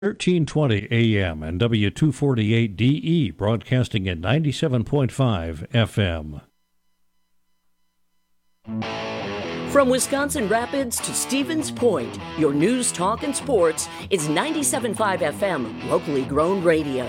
1320 AM and W248DE, broadcasting at 97.5 FM. From Wisconsin Rapids to Stevens Point, your news, talk, and sports is 97.5 FM, locally grown radio.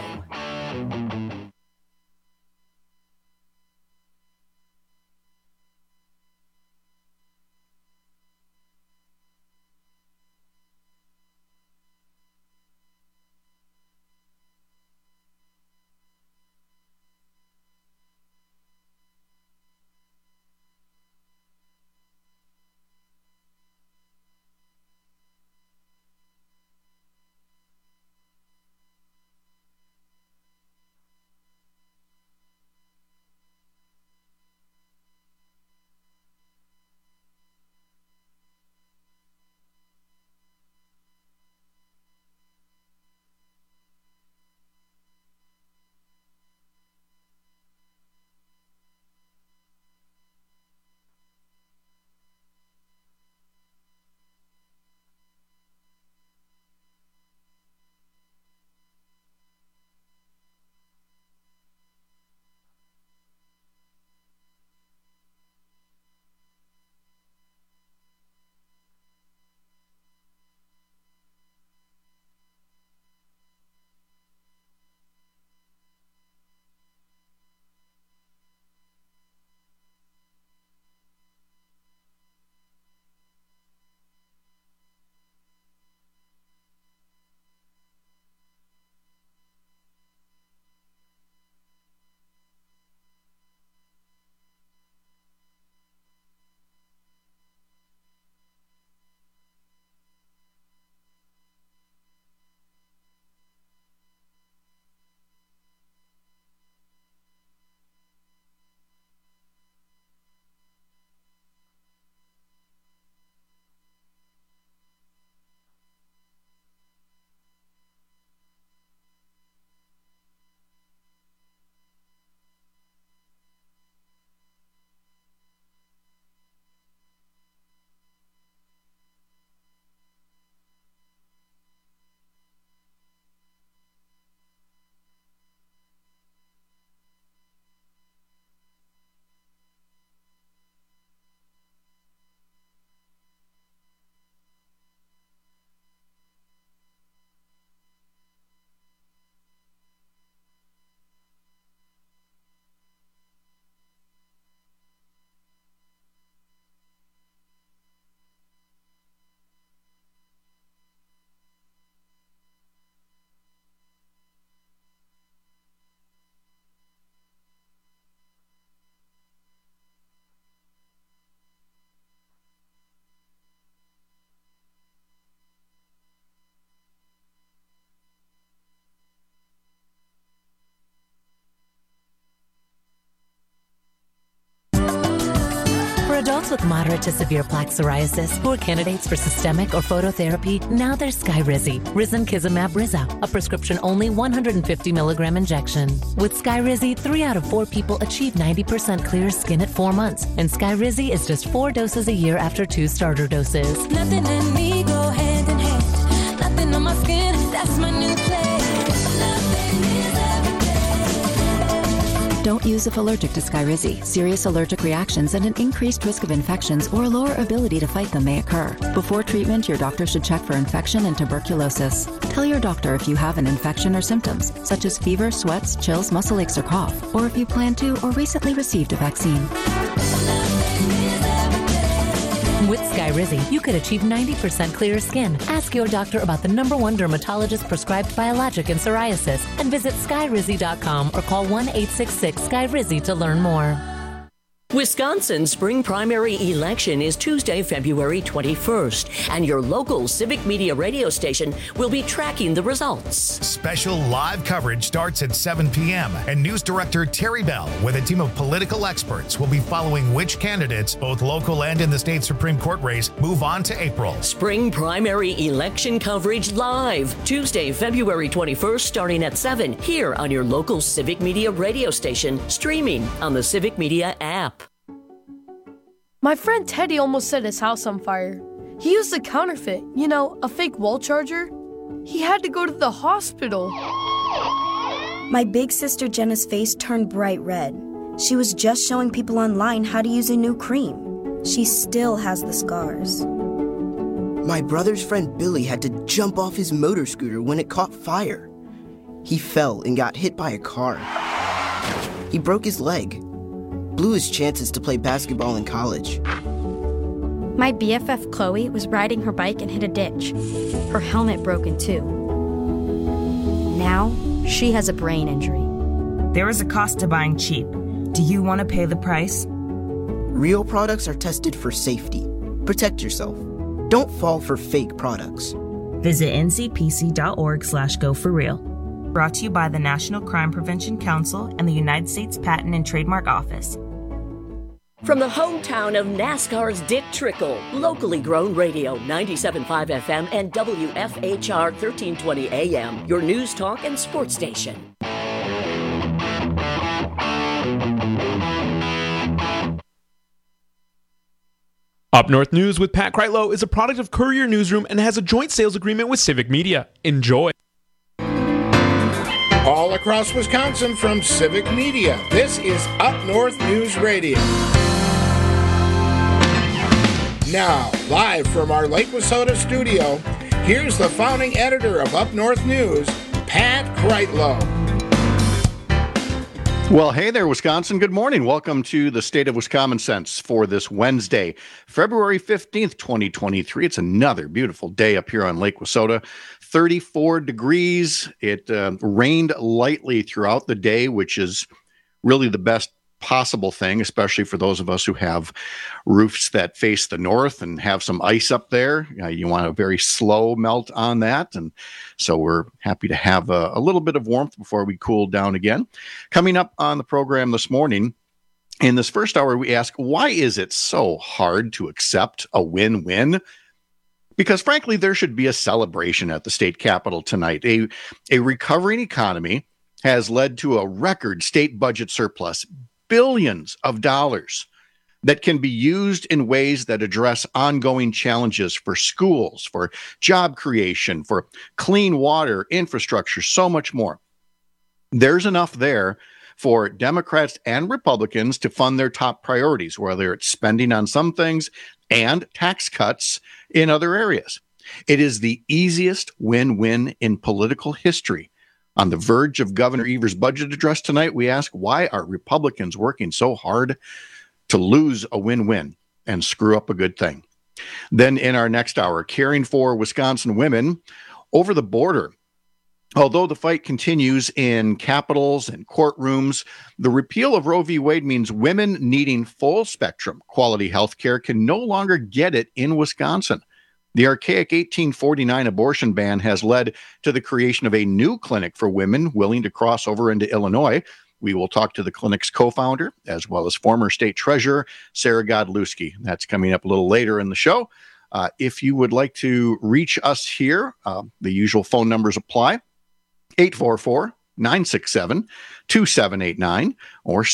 Adults with moderate to severe plaque psoriasis who are candidates for systemic or phototherapy, now there's Skyrizi, risankizumab Riza, a prescription-only 150 milligram injection. With Skyrizi, 3 out of 4 people achieve 90% clear skin at 4 months, and Skyrizi is just 4 doses a year after 2 starter doses. Nothing in me go hand in hand. Nothing on my skin, that's my new play. Nothing is everything. Don't use if allergic to Skyrizi. Serious allergic reactions and an increased risk of infections or a lower ability to fight them may occur. Before treatment, your doctor should check for infection and tuberculosis. Tell your doctor if you have an infection or symptoms, such as fever, sweats, chills, muscle aches, or cough, or if you plan to or recently received a vaccine. With Skyrizi, you could achieve 90% clearer skin. Ask your doctor about the #1 dermatologist prescribed biologic in psoriasis and visit skyrizi.com or call 1-866-SKYRIZI to learn more. Wisconsin's spring primary election is Tuesday, February 21st, and your local civic media radio station will be tracking the results. Special live coverage starts at 7 p.m., and News Director Terry Bell, with a team of political experts, will be following which candidates, both local and in the state Supreme Court race, move on to April. Spring primary election coverage live, Tuesday, February 21st, starting at 7, here on your local civic media radio station, streaming on the Civic Media app. My friend Teddy almost set his house on fire. He used a counterfeit, a fake wall charger. He had to go to the hospital. My big sister Jenna's face turned bright red. She was just showing people online how to use a new cream. She still has the scars. My brother's friend Billy had to jump off his motor scooter when it caught fire. He fell and got hit by a car. He broke his leg, blew his chances to play basketball in college. My BFF Chloe was riding her bike and hit a ditch. Her helmet broke in two. Now, she has a brain injury. There is a cost to buying cheap. Do you want to pay the price? Real products are tested for safety. Protect yourself. Don't fall for fake products. Visit ncpc.org/go4real. Brought to you by the National Crime Prevention Council and the United States Patent and Trademark Office. From the hometown of NASCAR's Dick Trickle, locally grown radio, 97.5 FM and WFHR 1320 AM, your news, talk, and sports station. Up North News with Pat Kreitlow is a product of Courier Newsroom and has a joint sales agreement with Civic Media. Enjoy. All across Wisconsin from Civic Media, this is Up North News Radio. Now, live from our Lake Wissota studio, here's the founding editor of Up North News, Pat Kreitlow. Well, hey there, Wisconsin. Good morning. Welcome to the State of Wisconsin Sense for this Wednesday, February 15th, 2023. It's another beautiful day up here on Lake Wissota. 34 degrees. It rained lightly throughout the day, which is really the best possible thing, especially for those of us who have roofs that face the north and have some ice up there. You want a very slow melt on that. And so we're happy to have a little bit of warmth before we cool down again. Coming up on the program this morning, in this first hour, we ask, why is it so hard to accept a win-win? Because frankly, there should be a celebration at the state capitol tonight. A recovering economy has led to a record state budget surplus, billions of dollars that can be used in ways that address ongoing challenges for schools, for job creation, for clean water, infrastructure, so much more. There's enough there for Democrats and Republicans to fund their top priorities, whether it's spending on some things and tax cuts in other areas. It is the easiest win-win in political history. On the verge of Governor Evers' budget address tonight, we ask, why are Republicans working so hard to lose a win-win and screw up a good thing? Then in our next hour, caring for Wisconsin women over the border. Although the fight continues in capitals and courtrooms, the repeal of Roe v. Wade means women needing full spectrum quality health care can no longer get it in Wisconsin. The archaic 1849 abortion ban has led to the creation of a new clinic for women willing to cross over into Illinois. We will talk to the clinic's co-founder, as well as former state treasurer, Sarah Godlewski. That's coming up a little later in the show. If you would like to reach us here, the usual phone numbers apply. 844-967-2789 or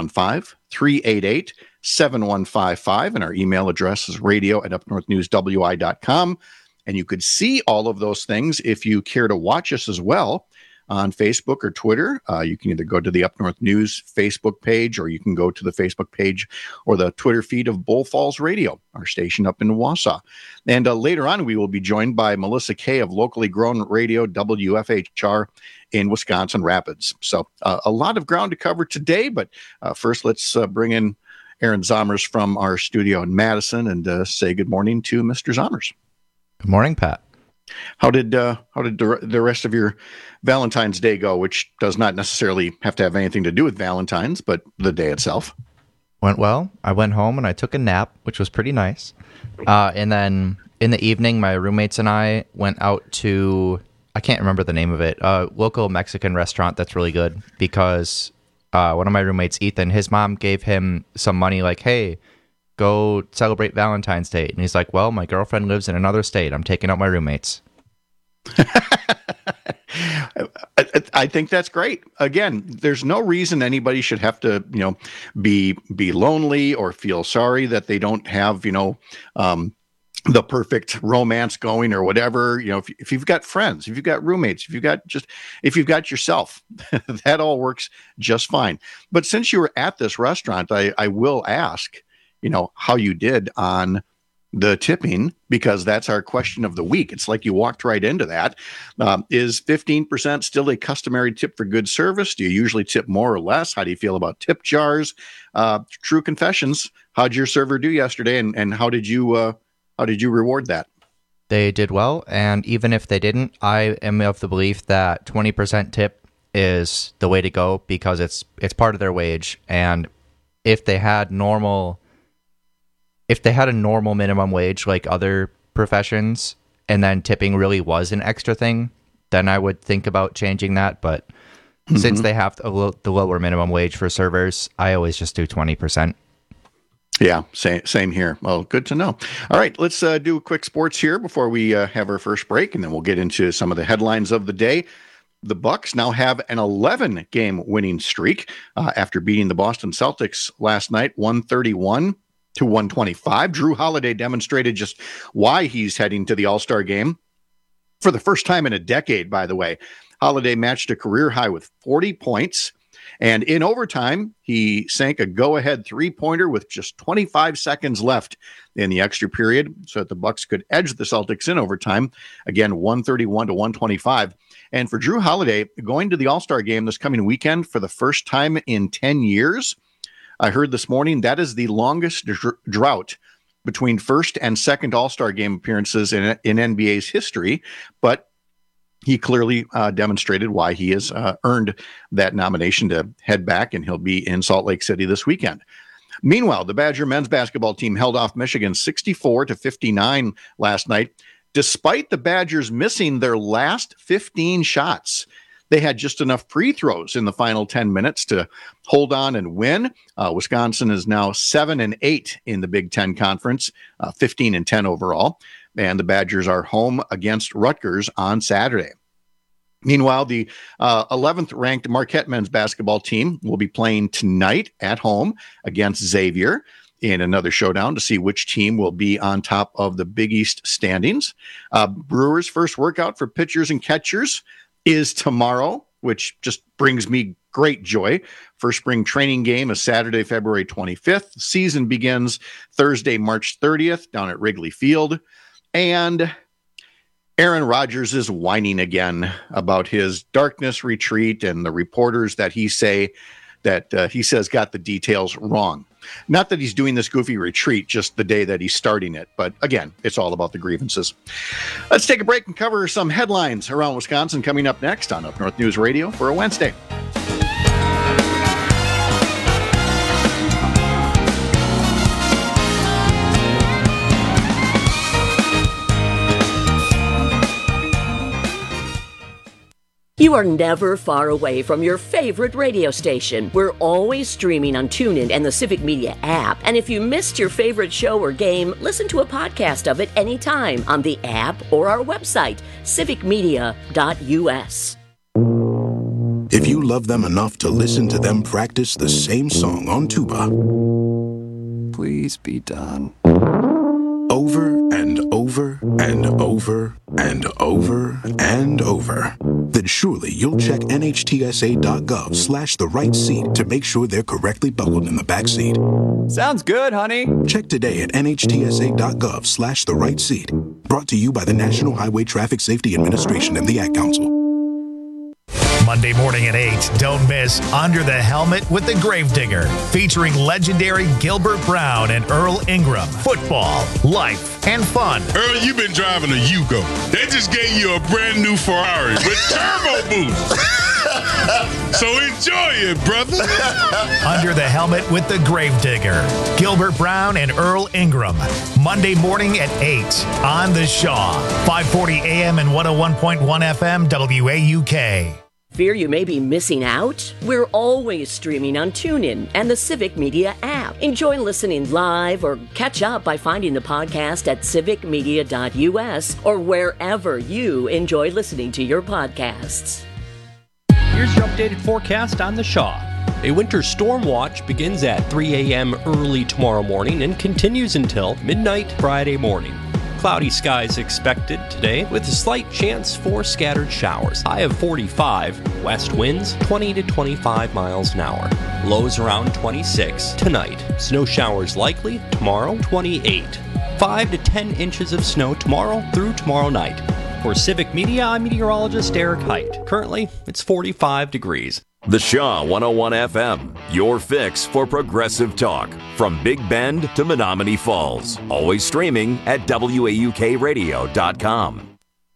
715-388-7155. And our email address is radio@upnorthnewswi.com. And you could see all of those things if you care to watch us as well on Facebook or Twitter. You can either go to the Up North News Facebook page, or you can go to the Facebook page or the Twitter feed of Bull Falls Radio, our station up in Wausau. And later on, we will be joined by Melissa Kay of locally grown radio WFHR in Wisconsin Rapids. So a lot of ground to cover today, but first let's bring in Aaron Zomers from our studio in Madison and say good morning to Mr. Zomers. Good morning, Pat. How did the rest of your Valentine's Day go, which does not necessarily have to have anything to do with Valentine's, but the day itself? Went well. I went home and I took a nap, which was pretty nice. And then in the evening, my roommates and I went out to, I can't remember the name of it, a local Mexican restaurant that's really good because one of my roommates, Ethan, his mom gave him some money like, hey, go celebrate Valentine's Day. And he's like, well, my girlfriend lives in another state. I'm taking out my roommates. I think that's great. Again, there's no reason anybody should have to, be lonely or feel sorry that they don't have, the perfect romance going or whatever, if you've got friends, if you've got roommates, if you've got yourself, that all works just fine. But since you were at this restaurant, I will ask, how you did on the tipping, because that's our question of the week. It's like you walked right into that. Is 15% still a customary tip for good service? Do you usually tip more or less? How do you feel about tip jars? True confessions. How'd your server do yesterday, and how did you reward that? They did well, and even if they didn't, I am of the belief that 20% tip is the way to go, because it's part of their wage. And if they had a normal minimum wage like other professions, and then tipping really was an extra thing, then I would think about changing that. But since they have the lower minimum wage for servers, I always just do 20%. Yeah, same here. Well, good to know. All right, let's do a quick sports here before we have our first break, and then we'll get into some of the headlines of the day. The Bucks now have an 11-game winning streak after beating the Boston Celtics last night, 131-125. Jrue Holiday demonstrated just why he's heading to the All-Star game for the first time in a decade, by the way. Holiday matched a career high with 40 points. And in overtime, he sank a go-ahead three-pointer with just 25 seconds left in the extra period so that the Bucks could edge the Celtics in overtime. Again, 131-125. And for Jrue Holiday, going to the All-Star game this coming weekend for the first time in 10 years, I heard this morning that is the longest drought between first and second All-Star game appearances in NBA's history. But he clearly demonstrated why he has earned that nomination to head back, and he'll be in Salt Lake City this weekend. Meanwhile, the Badger men's basketball team held off Michigan 64-59 last night, despite the Badgers missing their last 15 shots. They had just enough free throws in the final 10 minutes to hold on and win. Wisconsin is now 7-8 in the Big Ten Conference, 15-10 overall. And the Badgers are home against Rutgers on Saturday. Meanwhile, the 11th ranked Marquette men's basketball team will be playing tonight at home against Xavier in another showdown to see which team will be on top of the Big East standings. Brewers' first workout for pitchers and catchers is tomorrow, which just brings me great joy. First spring training game is Saturday, February 25th. The season begins Thursday, March 30th down at Wrigley Field. And Aaron Rodgers is whining again about his darkness retreat and the reporters that he says got the details wrong. Not that he's doing this goofy retreat just the day that he's starting it, but again, it's all about the grievances. Let's take a break and cover some headlines around Wisconsin coming up next on Up North News Radio for a Wednesday. You are never far away from your favorite radio station. We're always streaming on TuneIn and the Civic Media app. And if you missed your favorite show or game, listen to a podcast of it anytime on the app or our website, civicmedia.us. If you love them enough to listen to them practice the same song on tuba, please be done. Over and over and over and over and over, then surely you'll check NHTSA.gov/the right seat to make sure they're correctly buckled in the back seat. Sounds good, honey. Check today at NHTSA.gov/the right seat. Brought to you by the National Highway Traffic Safety Administration and the Ad Council. Monday morning at 8, don't miss Under the Helmet with the Gravedigger, featuring legendary Gilbert Brown and Earl Ingram. Football, life, and fun. Earl, you've been driving a Yugo. They just gave you a brand new Ferrari with turbo boost. So enjoy it, brother. Under the Helmet with the Gravedigger, Gilbert Brown and Earl Ingram. Monday morning at 8 on the Shaw, 540 AM and 101.1 FM WAUK. Fear you may be missing out? We're always streaming on TuneIn and the Civic Media app. Enjoy listening live or catch up by finding the podcast at civicmedia.us or wherever you enjoy listening to your podcasts. Here's your updated forecast on the Shaw. A winter storm watch begins at 3 a.m. early tomorrow morning and continues until midnight Friday morning. Cloudy skies expected today with a slight chance for scattered showers. High of 45. West winds 20 to 25 miles an hour. Lows around 26 tonight. Snow showers likely tomorrow 28. 5 to 10 inches of snow tomorrow through tomorrow night. For Civic Media, I'm meteorologist Eric Height. Currently, it's 45 degrees. The Shaw 101 FM, your fix for progressive talk. From Big Bend to Menominee Falls. Always streaming at WAUKradio.com.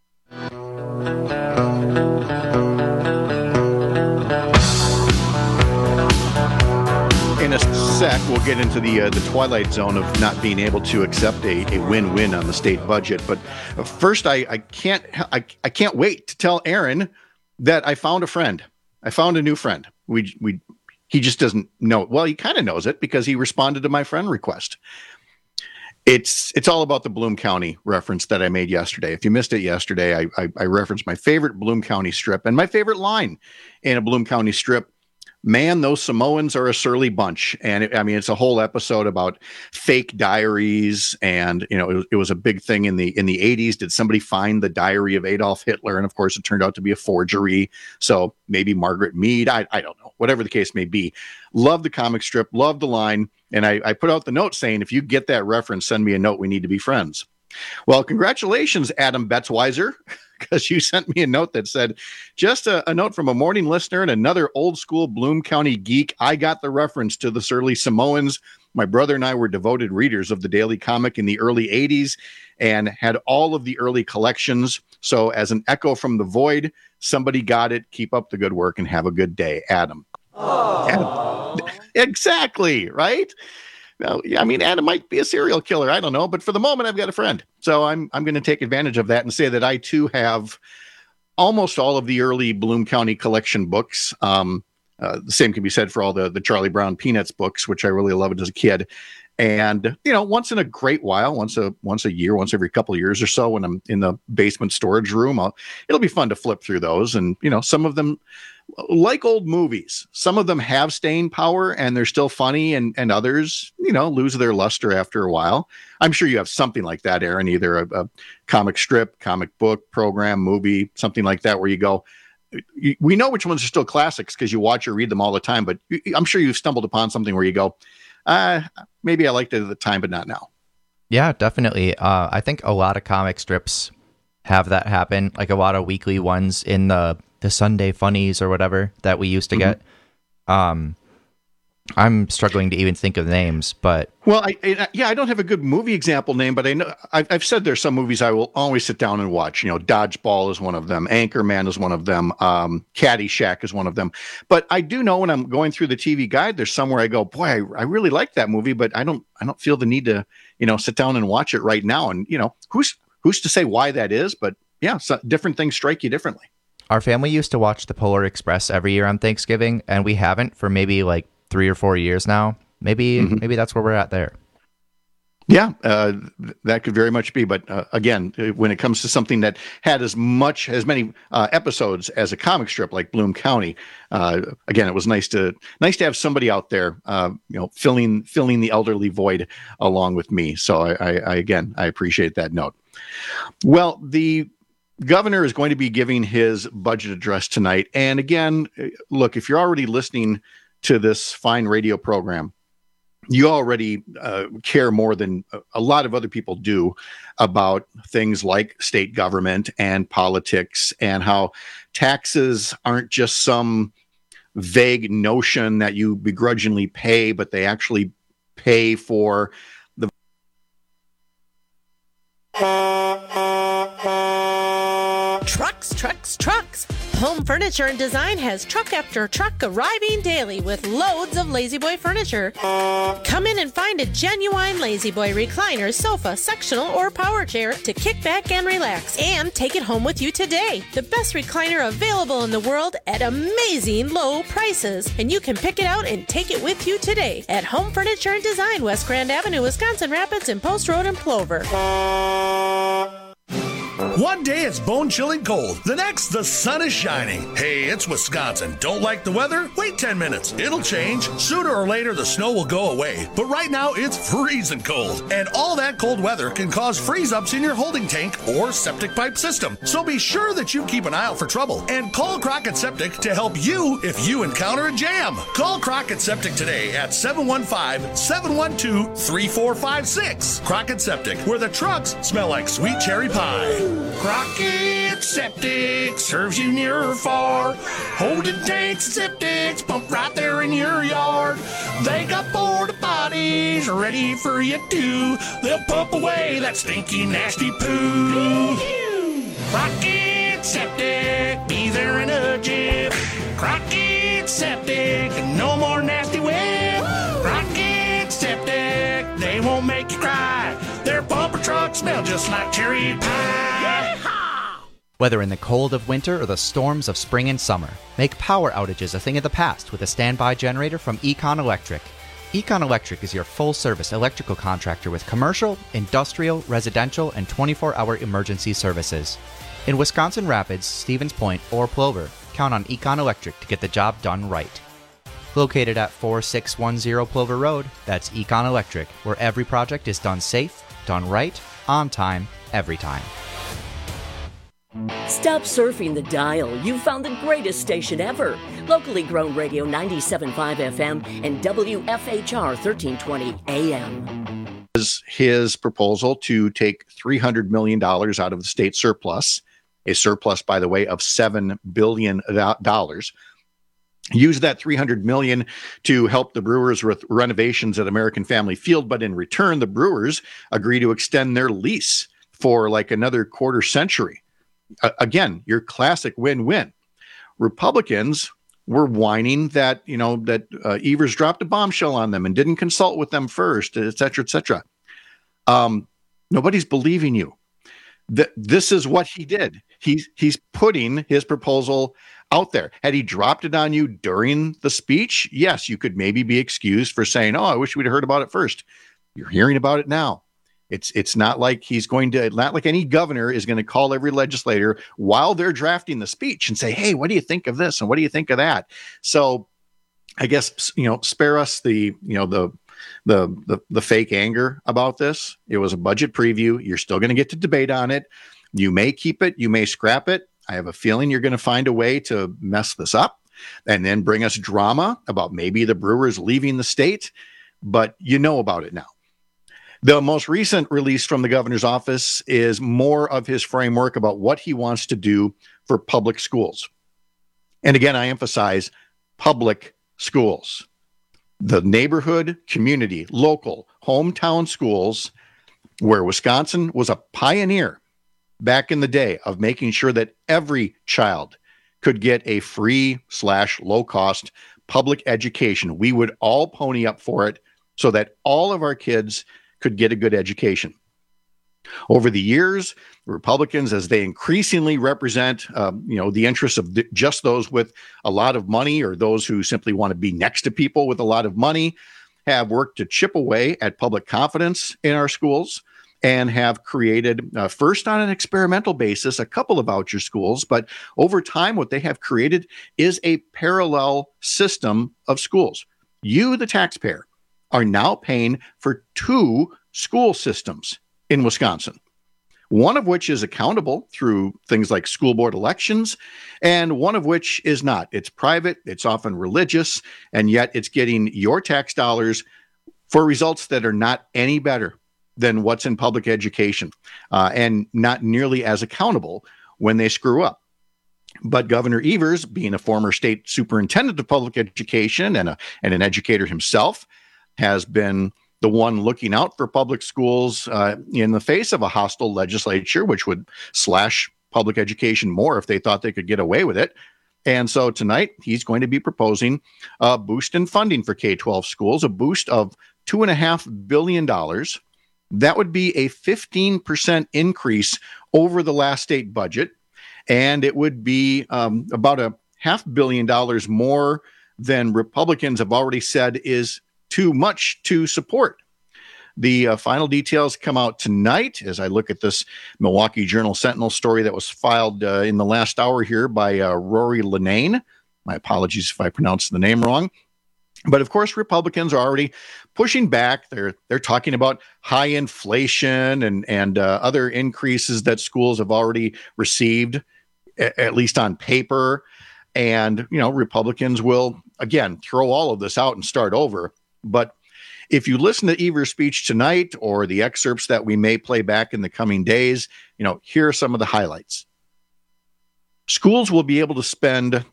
In a sec, we'll get into the twilight zone of not being able to accept a win-win on the state budget. But first, I can't wait to tell Aaron that I found a friend. I found a new friend. He just doesn't know it. Well, he kind of knows it because he responded to my friend request. It's all about the Bloom County reference that I made yesterday. If you missed it yesterday, I referenced my favorite Bloom County strip and my favorite line in a Bloom County strip. Man, those Samoans are a surly bunch. And it's a whole episode about fake diaries. And, it was a big thing in the 80s. Did somebody find the diary of Adolf Hitler? And of course, it turned out to be a forgery. So maybe Margaret Mead. I don't know. Whatever the case may be. Love the comic strip. Love the line. And I put out the note saying, if you get that reference, send me a note. We need to be friends. Well, congratulations, Adam Betzweiser, because you sent me a note that said, just a note from a morning listener and another old school Bloom County geek. I got the reference to the surly Samoans. My brother and I were devoted readers of the Daily Comic in the early 80s and had all of the early collections. So as an echo from the void, somebody got it. Keep up the good work and have a good day, Adam. Adam. Exactly, right? Well, Adam might be a serial killer. I don't know. But for the moment, I've got a friend. So I'm going to take advantage of that and say that I, too, have almost all of the early Bloom County collection books. The same can be said for all the Charlie Brown Peanuts books, which I really loved as a kid. And, once in a great while, once a year, once every couple of years or so, when I'm in the basement storage room, it'll be fun to flip through those. And, some of them, like old movies, some of them have staying power and they're still funny, and others, lose their luster after a while. I'm sure you have something like that, Aaron, either a comic strip, comic book, program, movie, something like that, where you go, we know which ones are still classics because you watch or read them all the time, but I'm sure you've stumbled upon something where you go, maybe I liked it at the time, but not now. Yeah, definitely. I think a lot of comic strips have that happen, like a lot of weekly ones in the Sunday funnies or whatever that we used to get. I'm struggling to even think of names, but I don't have a good movie example name, but I know I've said there's some movies I will always sit down and watch. Dodgeball is one of them, Anchorman is one of them, Caddyshack is one of them. But I do know when I'm going through the TV guide, there's somewhere I go, boy, I really like that movie, but I don't feel the need to sit down and watch it right now. And who's to say why that is? But yeah, so different things strike you differently. Our family used to watch the Polar Express every year on Thanksgiving, and we haven't for maybe like 3 or 4 years now. Maybe that's where we're at there. Yeah, that could very much be. But again, when it comes to something that had as many episodes as a comic strip like Bloom County, again, it was nice to have somebody out there, filling the elderly void along with me. So I appreciate that note. Well, the governor is going to be giving his budget address tonight. And again, look, if you're already listening to this fine radio program, you already care more than a lot of other people do about things like state government and politics, and how taxes aren't just some vague notion that you begrudgingly pay, but they actually pay for the Trucks. Home Furniture and Design has truck after truck arriving daily with loads of La-Z-Boy furniture. Come in and find a genuine La-Z-Boy recliner, sofa, sectional, or power chair to kick back and relax, and take it home with you today. The best recliner available in the world at amazing low prices, and you can pick it out and take it with you today at Home Furniture and Design, West Grand Avenue, Wisconsin Rapids, and Post Road in Plover. One day it's bone-chilling cold. The next, the sun is shining. Hey, it's Wisconsin. Don't like the weather? Wait 10 minutes. It'll change. Sooner or later, the snow will go away. But right now, it's freezing cold. And all that cold weather can cause freeze-ups in your holding tank or septic pipe system. So be sure that you keep an eye out for trouble. And call Crockett Septic to help you if you encounter a jam. Call Crockett Septic today at 715-712-3456. Crockett Septic, where the trucks smell like sweet cherry pie. Crockett Septic serves you near or far. Holding tanks and septics pump right there in your yard. They got porta potties ready for you too. They'll pump away that stinky, nasty poo. Crockett Septic, be there in a jiff. Crockett Septic, no more nasty whip. Crockett Septic, they won't make you cry. Their bumper trucks smell just like cherry pie. Whether in the cold of winter or the storms of spring and summer, make power outages a thing of the past with a standby generator from Econ Electric. Econ Electric is your full-service electrical contractor with commercial, industrial, residential, and 24-hour emergency services. In Wisconsin Rapids, Stevens Point, or Plover, count on Econ Electric to get the job done right. Located at 4610 Plover Road, that's Econ Electric, where every project is done safe, done right, on time, every time. Stop surfing the dial. You found the greatest station ever. Locally grown radio 97.5 FM and WFHR 1320 AM. His proposal to take $300 million out of the state surplus, a surplus, by the way, of $7 billion. Use that $300 million to help the Brewers with renovations at American Family Field, but in return, the Brewers agree to extend their lease for like another quarter century. Again, your classic win-win. Republicans were whining that, Evers dropped a bombshell on them and didn't consult with them first, et cetera, et cetera. Nobody's believing you. This is what he did. He's putting his proposal out there. Had he dropped it on you during the speech, yes, you could maybe be excused for saying, "Oh, I wish we'd heard about it first." You're hearing about it now. It's not like not like any governor is going to call every legislator while they're drafting the speech and say, "Hey, what do you think of this? And what do you think of that?" So I guess, spare us the fake anger about this. It was a budget preview. You're still going to get to debate on it. You may keep it. You may scrap it. I have a feeling you're going to find a way to mess this up and then bring us drama about maybe the Brewers leaving the state, but you know about it now. The most recent release from the governor's office is more of his framework about what he wants to do for public schools. And again, I emphasize public schools. The neighborhood, community, local, hometown schools, where Wisconsin was a pioneer back in the day of making sure that every child could get a free/low-cost public education. We would all pony up for it so that all of our kids could get a good education. Over the years, Republicans, as they increasingly represent, the interests of just those with a lot of money or those who simply want to be next to people with a lot of money, have worked to chip away at public confidence in our schools and have created, first on an experimental basis, a couple of voucher schools. But over time, what they have created is a parallel system of schools. You, the taxpayer, are now paying for two school systems in Wisconsin, one of which is accountable through things like school board elections, and one of which is not. It's private, it's often religious, and yet it's getting your tax dollars for results that are not any better than what's in public education, and not nearly as accountable when they screw up. But Governor Evers, being a former state superintendent of public education and an educator himself, has been the one looking out for public schools in the face of a hostile legislature, which would slash public education more if they thought they could get away with it. And so tonight, he's going to be proposing a boost in funding for K-12 schools, a boost of $2.5 billion. That would be a 15% increase over the last state budget. And it would be about a $500 million more than Republicans have already said is too much to support. The final details come out tonight as I look at this Milwaukee Journal-Sentinel story that was filed in the last hour here by Rory Linnane. My apologies if I pronounced the name wrong. But of course, Republicans are already pushing back. They're talking about high inflation and other increases that schools have already received, at least on paper. And, Republicans will, again, throw all of this out and start over. But if you listen to Evers' speech tonight or the excerpts that we may play back in the coming days, here are some of the highlights. Schools will be able to spend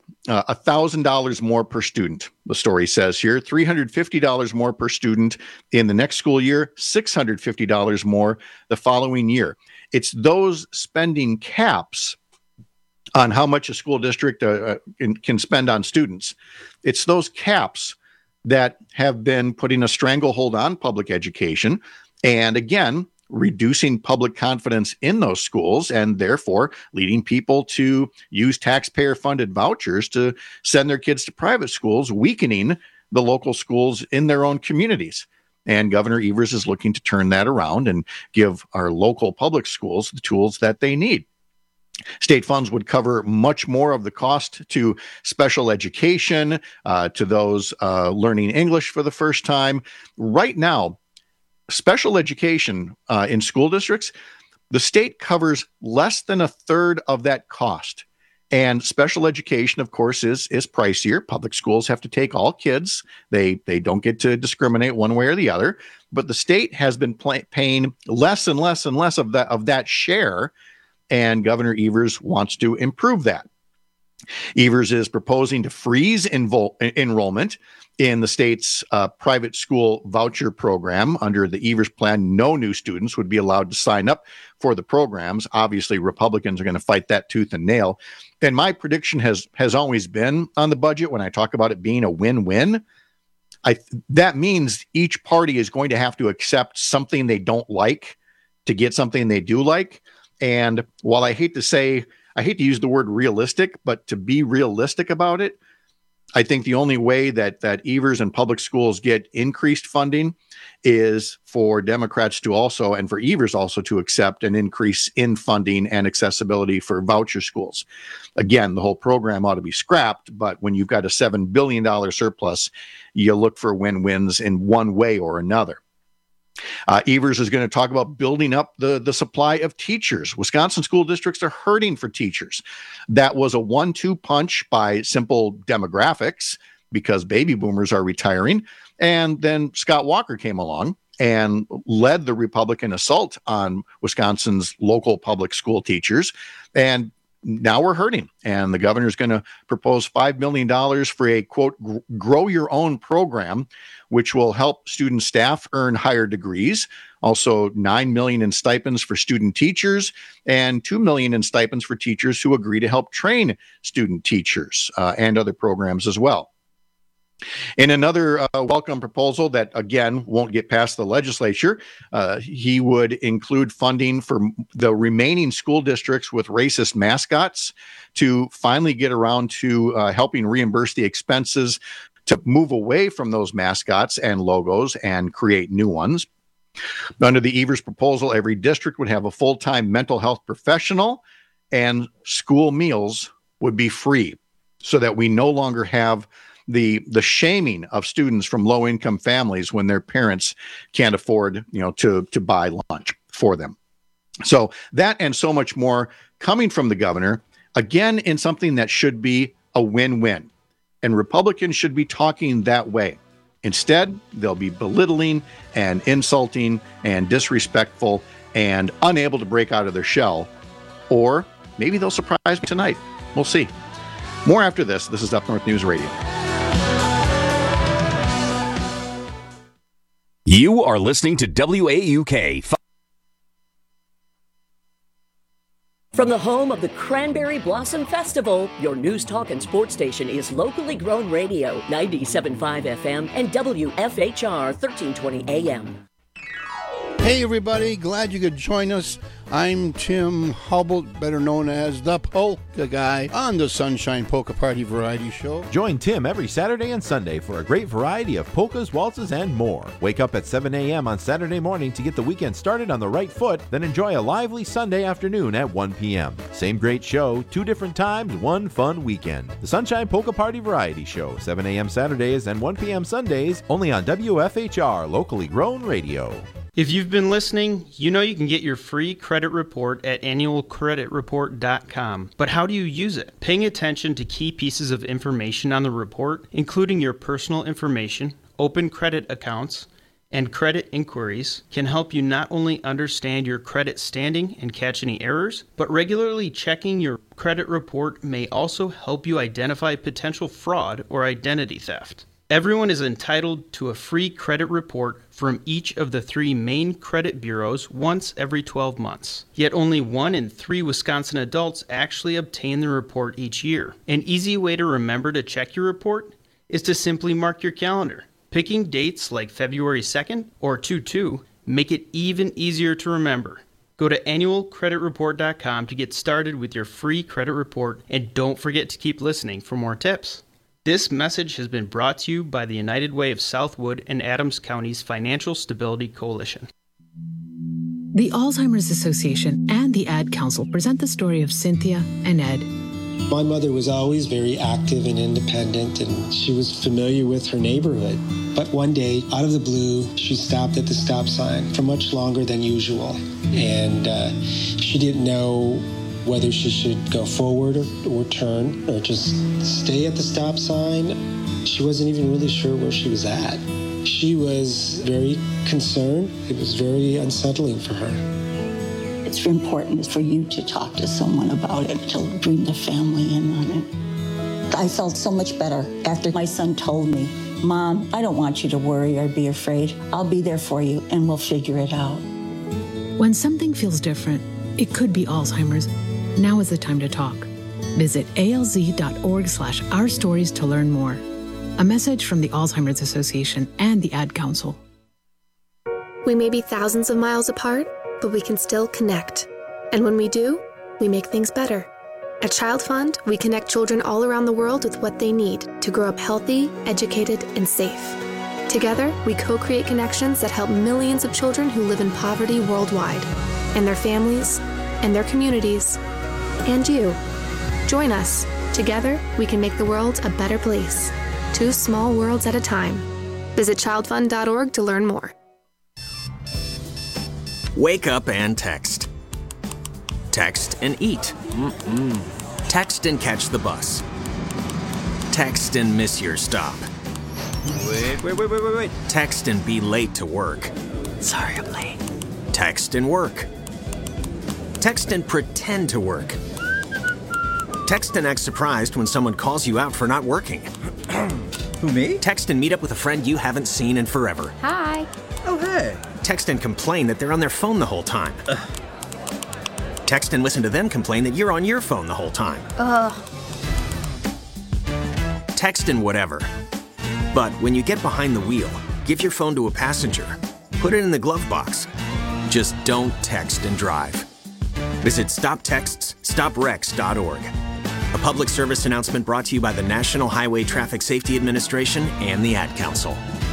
$1,000 more per student, the story says here, $350 more per student in the next school year, $650 more the following year. It's those spending caps on how much a school district can spend on students. It's those caps that have been putting a stranglehold on public education and, again, reducing public confidence in those schools and therefore leading people to use taxpayer-funded vouchers to send their kids to private schools, weakening the local schools in their own communities. And Governor Evers is looking to turn that around and give our local public schools the tools that they need. State funds would cover much more of the cost to special education, to those learning English for the first time. Right now, special education in school districts, the state covers less than a third of that cost. And special education, of course, is pricier. Public schools have to take all kids. They don't get to discriminate one way or the other. But the state has been paying less and less and less of that share. And Governor Evers wants to improve that. Evers is proposing to freeze enrollment in the state's private school voucher program. Under the Evers plan, no new students would be allowed to sign up for the programs. Obviously, Republicans are going to fight that tooth and nail. And my prediction has always been on the budget, when I talk about it being a win-win, that means each party is going to have to accept something they don't like to get something they do like. And while I hate to use the word realistic, but to be realistic about it, I think the only way that Evers and public schools get increased funding is for Democrats to also, and for Evers also, to accept an increase in funding and accessibility for voucher schools. Again, the whole program ought to be scrapped, but when you've got a $7 billion surplus, you look for win-wins in one way or another. Evers is going to talk about building up the supply of teachers. Wisconsin school districts are hurting for teachers. That was a 1-2 punch by simple demographics because baby boomers are retiring. And then Scott Walker came along and led the Republican assault on Wisconsin's local public school teachers. And now we're hurting. And the governor is going to propose $5 million for a, quote, grow your own program, which will help student staff earn higher degrees. Also, $9 million in stipends for student teachers and $2 million in stipends for teachers who agree to help train student teachers and other programs as well. In another welcome proposal that, again, won't get past the legislature, he would include funding for the remaining school districts with racist mascots to finally get around to helping reimburse the expenses to move away from those mascots and logos and create new ones. Under the Evers proposal, every district would have a full-time mental health professional and school meals would be free so that we no longer have the shaming of students from low-income families when their parents can't afford, to buy lunch for them. So that and so much more coming from the governor, again, in something that should be a win-win. And Republicans should be talking that way. Instead, they'll be belittling and insulting and disrespectful and unable to break out of their shell. Or maybe they'll surprise me tonight. We'll see. More after this. This is Up North News Radio. You are listening to WAUK. From the home of the Cranberry Blossom Festival, your news, talk, and sports station is locally grown radio, 97.5 FM and WFHR 1320 AM. Hey everybody, glad you could join us. I'm Tim Hubble, better known as the Polka Guy, on the Sunshine Polka Party Variety Show. Join Tim every Saturday and Sunday for a great variety of polkas, waltzes, and more. Wake up at 7 a.m. on Saturday morning to get the weekend started on the right foot, then enjoy a lively Sunday afternoon at 1 p.m. Same great show, 2 different times, 1 fun weekend. The Sunshine Polka Party Variety Show, 7 a.m. Saturdays and 1 p.m. Sundays, only on WFHR, locally grown radio. If you've been listening, you know you can get your free credit report at annualcreditreport.com. But how do you use it? Paying attention to key pieces of information on the report, including your personal information, open credit accounts, and credit inquiries, can help you not only understand your credit standing and catch any errors, but regularly checking your credit report may also help you identify potential fraud or identity theft. Everyone is entitled to a free credit report from each of the 3 main credit bureaus once every 12 months. Yet only 1 in 3 Wisconsin adults actually obtain the report each year. An easy way to remember to check your report is to simply mark your calendar. Picking dates like February 2nd or 2/2 make it even easier to remember. Go to annualcreditreport.com to get started with your free credit report, and don't forget to keep listening for more tips. This message has been brought to you by the United Way of Southwood and Adams County's Financial Stability Coalition. The Alzheimer's Association and the Ad Council present the story of Cynthia and Ed. My mother was always very active and independent, and she was familiar with her neighborhood. But one day, out of the blue, she stopped at the stop sign for much longer than usual. And she didn't know whether she should go forward or turn or just stay at the stop sign. She wasn't even really sure where she was at. She was very concerned. It was very unsettling for her. It's important for you to talk to someone about it, to bring the family in on it. I felt so much better after my son told me, Mom, I don't want you to worry or be afraid. I'll be there for you and we'll figure it out. When something feels different, it could be Alzheimer's. Now is the time to talk. Visit alz.org/ourstories to learn more. A message from the Alzheimer's Association and the Ad Council. We may be thousands of miles apart, but we can still connect. And when we do, we make things better. At Child Fund, we connect children all around the world with what they need to grow up healthy, educated, and safe. Together, we co-create connections that help millions of children who live in poverty worldwide, and their families, and their communities, and you. Join us. Together, we can make the world a better place. 2 small worlds at a time. Visit childfund.org to learn more. Wake up and text. Text and eat. Text and catch the bus. Text and miss your stop. Wait. Text and be late to work. Sorry, I'm late. Text and work. Text and pretend to work. Text and act surprised when someone calls you out for not working. Who, me? Text and meet up with a friend you haven't seen in forever. Hi. Oh, hey. Text and complain that they're on their phone the whole time. Text and listen to them complain that you're on your phone the whole time. Text and whatever. But when you get behind the wheel, give your phone to a passenger. Put it in the glove box. Just don't text and drive. Visit StopTextsStopWrecks.org. A public service announcement brought to you by the National Highway Traffic Safety Administration and the Ad Council.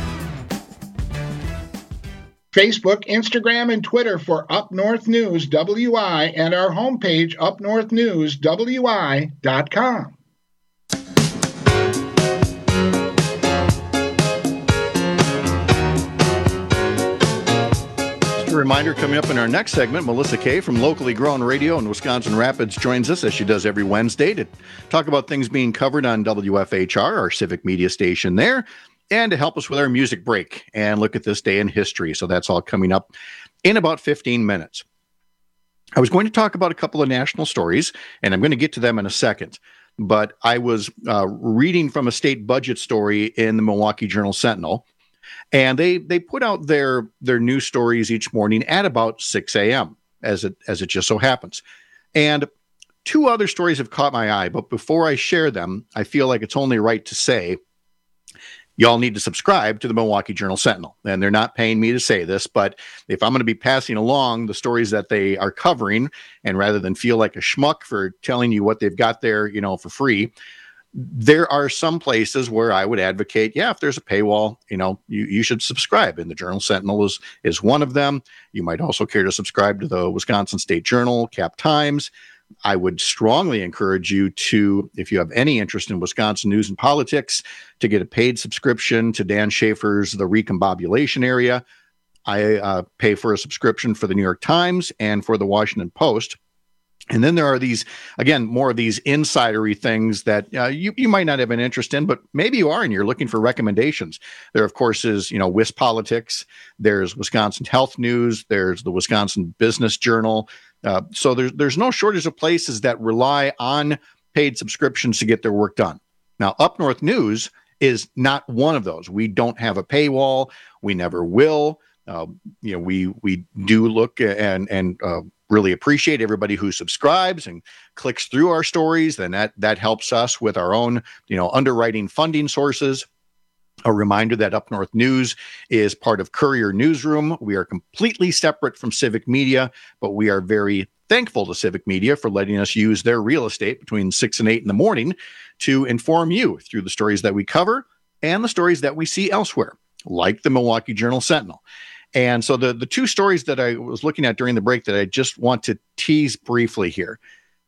Facebook, Instagram, and Twitter for Up North News WI, and our homepage, upnorthnewswi.com. Just a reminder, coming up in our next segment, Melissa Kay from Locally Grown Radio in Wisconsin Rapids joins us, as she does every Wednesday, to talk about things being covered on WFHR, our civic media station there, and to help us with our music break and look at this day in history. So that's all coming up in about 15 minutes. I was going to talk about a couple of national stories, and I'm going to get to them in a second. But I was reading from a state budget story in the Milwaukee Journal-Sentinel, and they put out their news stories each morning at about 6 a.m., as it just so happens. And 2 other stories have caught my eye, but before I share them, I feel like it's only right to say, y'all need to subscribe to the Milwaukee Journal Sentinel. And they're not paying me to say this, but if I'm going to be passing along the stories that they are covering, and rather than feel like a schmuck for telling you what they've got there, for free, there are some places where I would advocate, if there's a paywall, you should subscribe. And the Journal Sentinel is one of them. You might also care to subscribe to the Wisconsin State Journal, Cap Times. I would strongly encourage you to, if you have any interest in Wisconsin news and politics, to get a paid subscription to Dan Schaefer's The Recombobulation Area. I pay for a subscription for the New York Times and for the Washington Post. And then there are these, again, more of these insidery things that you might not have an interest in, but maybe you are and you're looking for recommendations. There, of course, is, WisPolitics. There's Wisconsin Health News. There's the Wisconsin Business Journal. So there's no shortage of places that rely on paid subscriptions to get their work done. Now, Up North News is not one of those. We don't have a paywall. We never will. We do look and really appreciate everybody who subscribes and clicks through our stories. Then that helps us with our own, underwriting funding sources. A reminder that Up North News is part of Courier Newsroom. We are completely separate from Civic Media, but we are very thankful to Civic Media for letting us use their real estate between 6 and 8 in the morning to inform you through the stories that we cover and the stories that we see elsewhere, like the Milwaukee Journal Sentinel. And so the two stories that I was looking at during the break that I just want to tease briefly here.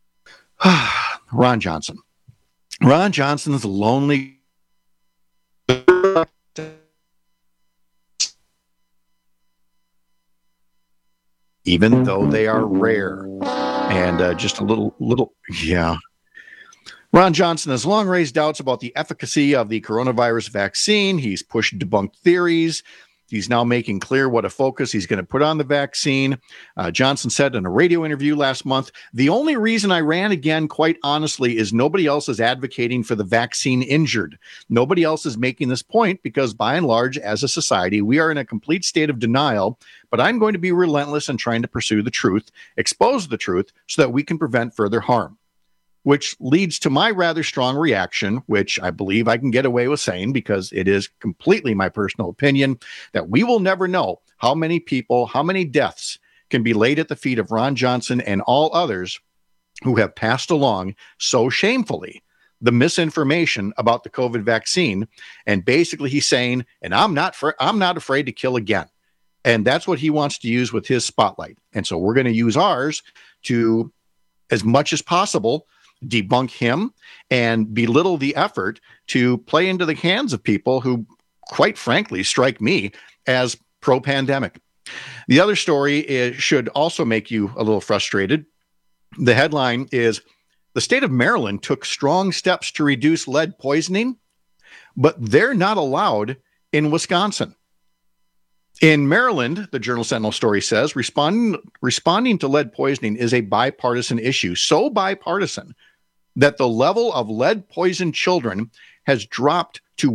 Ron Johnson. Ron Johnson's lonely. Even though they are rare. And just a little, Ron Johnson has long raised doubts about the efficacy of the coronavirus vaccine. He's pushed debunked theories. He's now making clear what a focus he's going to put on the vaccine. Johnson said in a radio interview last month, "The only reason I ran again, quite honestly, is nobody else is advocating for the vaccine injured. Nobody else is making this point because by and large, as a society, we are in a complete state of denial, but I'm going to be relentless in trying to pursue the truth, expose the truth so that we can prevent further harm." Which leads to my rather strong reaction, which I believe I can get away with saying because it is completely my personal opinion, that we will never know how many people, how many deaths can be laid at the feet of Ron Johnson and all others who have passed along so shamefully the misinformation about the COVID vaccine. And basically he's saying, and I'm not afraid to kill again. And that's what he wants to use with his spotlight. And so we're going to use ours to, as much as possible, debunk him and belittle the effort to play into the hands of people who, quite frankly, strike me as pro-pandemic. The other story should also make you a little frustrated. The headline is, "The state of Maryland took strong steps to reduce lead poisoning, but they're not allowed in Wisconsin." In Maryland, the Journal Sentinel story says, responding to lead poisoning is a bipartisan issue, so bipartisan that the level of lead-poisoned children has dropped to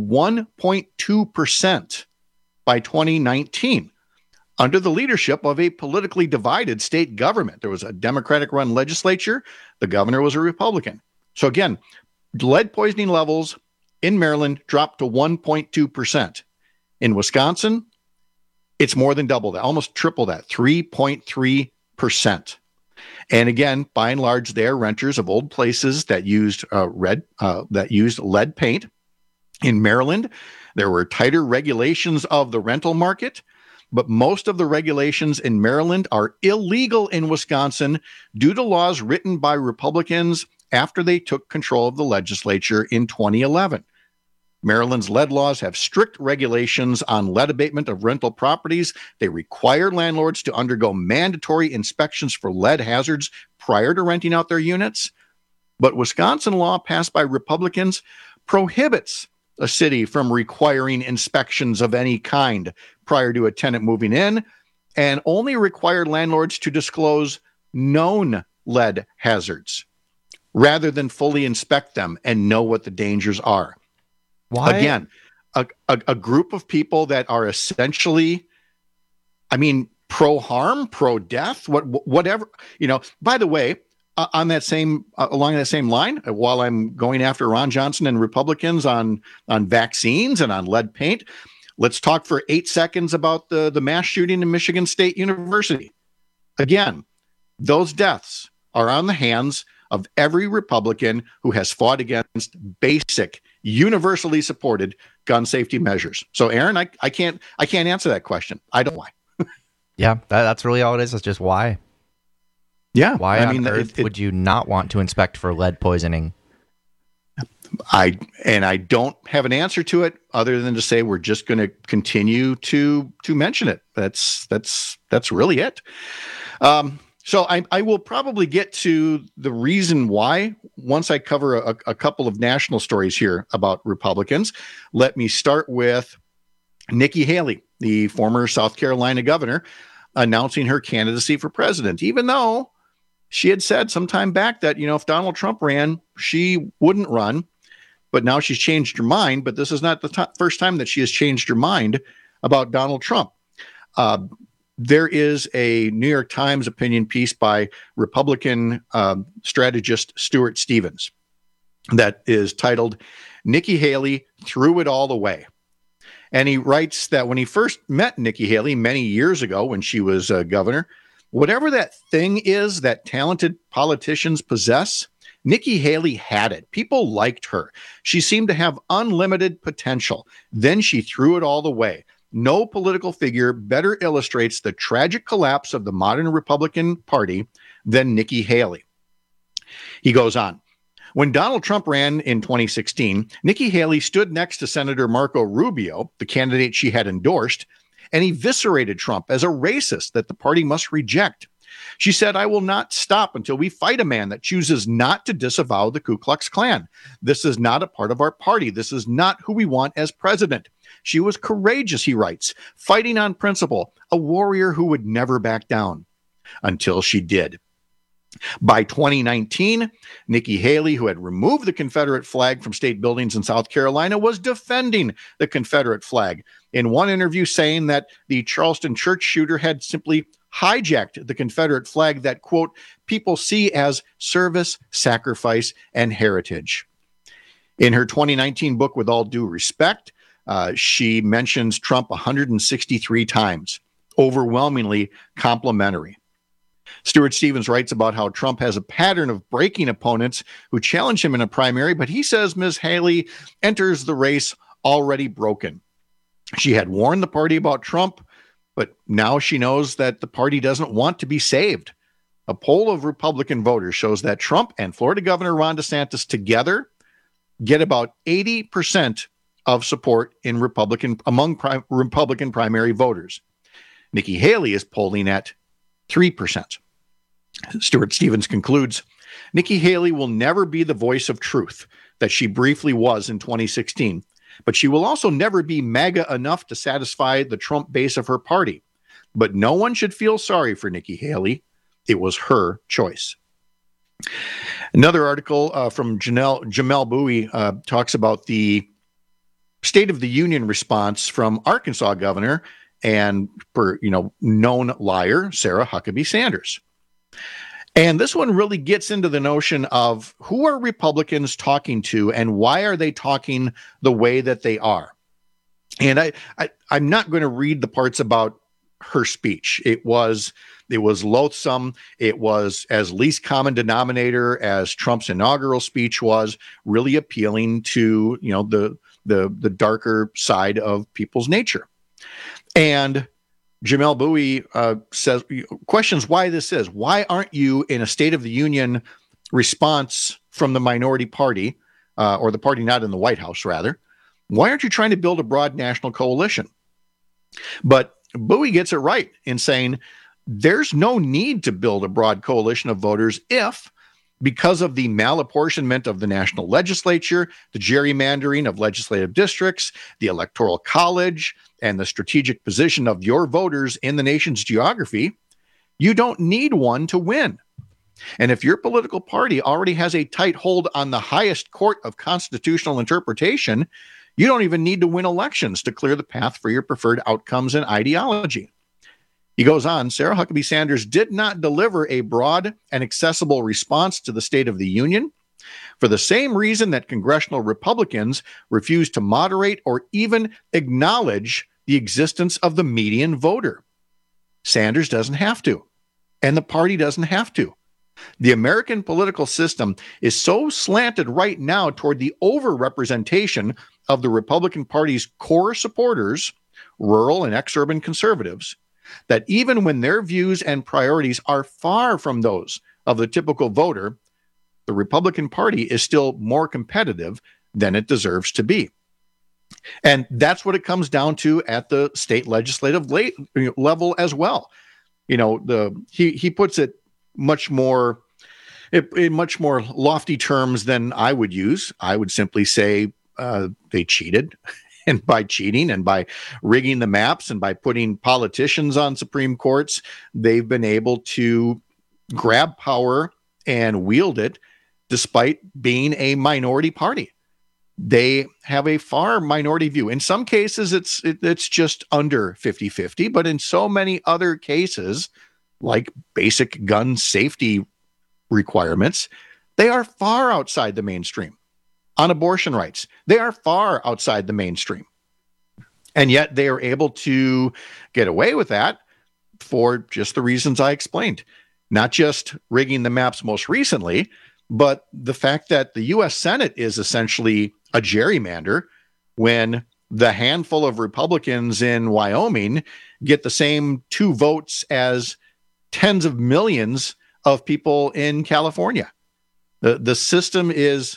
1.2% by 2019 under the leadership of a politically divided state government. There was a Democratic-run legislature. The governor was a Republican. So again, lead poisoning levels in Maryland dropped to 1.2%. In Wisconsin, it's more than double that, almost triple that, 3.3%. And again, by and large, they're renters of old places that used lead paint. In Maryland, there were tighter regulations of the rental market, but most of the regulations in Maryland are illegal in Wisconsin due to laws written by Republicans after they took control of the legislature in 2011. Maryland's lead laws have strict regulations on lead abatement of rental properties. They require landlords to undergo mandatory inspections for lead hazards prior to renting out their units. But Wisconsin law passed by Republicans prohibits a city from requiring inspections of any kind prior to a tenant moving in, and only required landlords to disclose known lead hazards rather than fully inspect them and know what the dangers are. Why? Again, a group of people that are essentially, pro-harm, pro-death, whatever. By the way, on that same along that same line, while I'm going after Ron Johnson and Republicans on vaccines and on lead paint, let's talk for 8 seconds about the mass shooting in Michigan State University. Again, those deaths are on the hands of every Republican who has fought against basic, universally supported gun safety measures. So, Aaron, I can't answer that question. I don't know why. Yeah, that's really all it is. It's just why. Yeah. Why on earth would you not want to inspect for lead poisoning? I don't have an answer to it other than to say we're just going to continue to mention it. That's really it. So I will probably get to the reason why once I cover a couple of national stories here about Republicans. Let me start with Nikki Haley, the former South Carolina governor, announcing her candidacy for president, even though she had said some time back that, if Donald Trump ran, she wouldn't run. But now she's changed her mind. But this is not the first time that she has changed her mind about Donald Trump. There is a New York Times opinion piece by Republican strategist Stuart Stevens that is titled, "Nikki Haley Threw It All Away." And he writes that when he first met Nikki Haley many years ago when she was governor, whatever that thing is that talented politicians possess, Nikki Haley had it. People liked her. She seemed to have unlimited potential. Then she threw it all away. No political figure better illustrates the tragic collapse of the modern Republican Party than Nikki Haley. He goes on. When Donald Trump ran in 2016, Nikki Haley stood next to Senator Marco Rubio, the candidate she had endorsed, and eviscerated Trump as a racist that the party must reject. She said, "I will not stop until we fight a man that chooses not to disavow the Ku Klux Klan. This is not a part of our party. This is not who we want as president." She was courageous, he writes, fighting on principle, a warrior who would never back down, until she did. By 2019, Nikki Haley, who had removed the Confederate flag from state buildings in South Carolina, was defending the Confederate flag in one interview, saying that the Charleston church shooter had simply hijacked the Confederate flag that, quote, people see as service, sacrifice, and heritage. In her 2019 book, With All Due Respect, she mentions Trump 163 times, overwhelmingly complimentary. Stuart Stevens writes about how Trump has a pattern of breaking opponents who challenge him in a primary, but he says Ms. Haley enters the race already broken. She had warned the party about Trump, but now she knows that the party doesn't want to be saved. A poll of Republican voters shows that Trump and Florida Governor Ron DeSantis together get about 80% of support in among Republican primary voters. Nikki Haley is polling at 3%. Stuart Stevens concludes, Nikki Haley will never be the voice of truth that she briefly was in 2016, but she will also never be MAGA enough to satisfy the Trump base of her party. But no one should feel sorry for Nikki Haley. It was her choice. Another article from Jamel Bowie talks about the State of the Union response from Arkansas governor and known liar Sarah Huckabee Sanders. And this one really gets into the notion of who are Republicans talking to and why are they talking the way that they are. And I'm not going to read the parts about her speech. It was loathsome. It was as least common denominator as Trump's inaugural speech was, really appealing to the darker side of people's nature. And Jamel Bowie questions why this is. Why aren't you in a State of the Union response from the minority party, or the party not in the White House, rather? Why aren't you trying to build a broad national coalition? But Bowie gets it right in saying there's no need to build a broad coalition of voters if, because of the malapportionment of the national legislature, the gerrymandering of legislative districts, the electoral college, and the strategic position of your voters in the nation's geography, you don't need one to win. And if your political party already has a tight hold on the highest court of constitutional interpretation, you don't even need to win elections to clear the path for your preferred outcomes and ideology. He goes on, Sarah Huckabee Sanders did not deliver a broad and accessible response to the State of the Union for the same reason that congressional Republicans refuse to moderate or even acknowledge the existence of the median voter. Sanders doesn't have to, and the party doesn't have to. The American political system is so slanted right now toward the overrepresentation of the Republican Party's core supporters, rural and ex-urban conservatives, that even when their views and priorities are far from those of the typical voter, the Republican Party is still more competitive than it deserves to be. And that's what it comes down to at the state legislative level as well. You know, he puts it much more in much more lofty terms than I would use. I would simply say they cheated. And by cheating and by rigging the maps and by putting politicians on Supreme Courts, they've been able to grab power and wield it despite being a minority party. They have a far minority view. In some cases, it's just under 50-50, but in so many other cases, like basic gun safety requirements, they are far outside the mainstream. On abortion rights, they are far outside the mainstream. And yet they are able to get away with that for just the reasons I explained. Not just rigging the maps most recently, but the fact that the U.S. Senate is essentially a gerrymander when the handful of Republicans in Wyoming get the same 2 votes as tens of millions of people in California. The system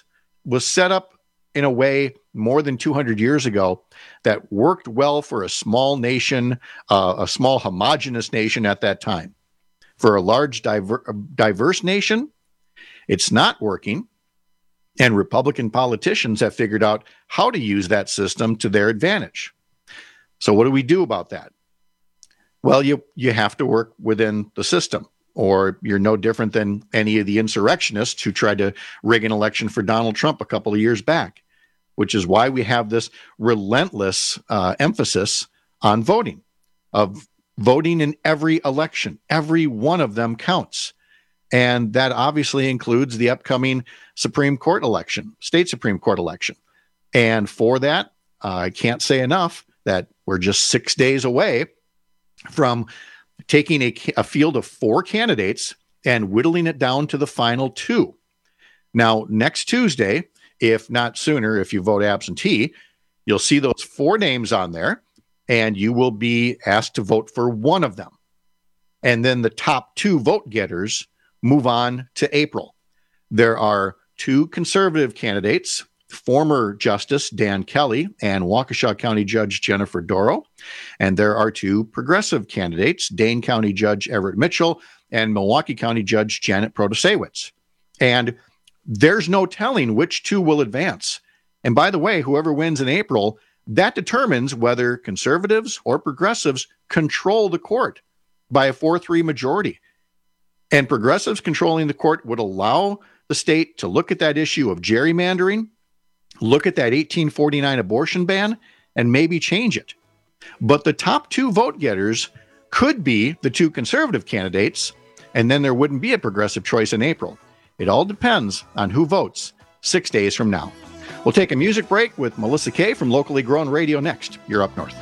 was set up in a way more than 200 years ago that worked well for a small nation, a small homogenous nation at that time. For a large diverse nation, it's not working. And Republican politicians have figured out how to use that system to their advantage. So what do we do about that? Well, you have to work within the system, or you're no different than any of the insurrectionists who tried to rig an election for Donald Trump a couple of years back, which is why we have this relentless emphasis on voting, of voting in every election. Every one of them counts. And that obviously includes the upcoming Supreme Court election, state Supreme Court election. And for that, I can't say enough that we're just 6 days away from taking a field of 4 candidates and whittling it down to the final 2. Now, next Tuesday, if not sooner, if you vote absentee, you'll see those 4 names on there, and you will be asked to vote for one of them. And then the top 2 vote getters move on to April. There are 2 conservative candidates, former Justice Dan Kelly and Waukesha County Judge Jennifer Dorough. And there are 2 progressive candidates, Dane County Judge Everett Mitchell and Milwaukee County Judge Janet Protasewicz. And there's no telling which 2 will advance. And by the way, whoever wins in April, that determines whether conservatives or progressives control the court by a 4-3 majority. And progressives controlling the court would allow the state to look at that issue of gerrymandering, look at that 1849 abortion ban, and maybe change it. But the top 2 vote getters could be the 2 conservative candidates, and then there wouldn't be a progressive choice in April. It all depends on who votes 6 days from now. We'll take a music break with Melissa Kay from Locally Grown Radio next. You're Up North.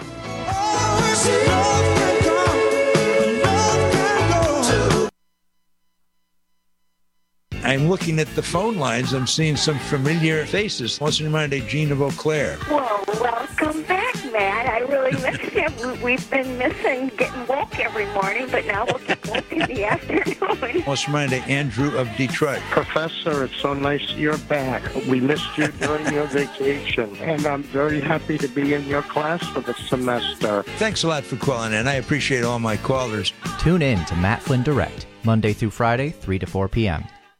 I'm looking at the phone lines. I'm seeing some familiar faces. What's in mind, Jean of Eau Claire? Well, welcome back, Matt. I really miss you. We've been missing getting woke every morning, but now we'll get woke in the afternoon. What's in mind, Andrew of Detroit? Professor, it's so nice you're back. We missed you during your vacation, and I'm very happy to be in your class for the semester. Thanks a lot for calling in. I appreciate all my callers. Tune in to Matt Flynn Direct, Monday through Friday, 3 to 4 p.m.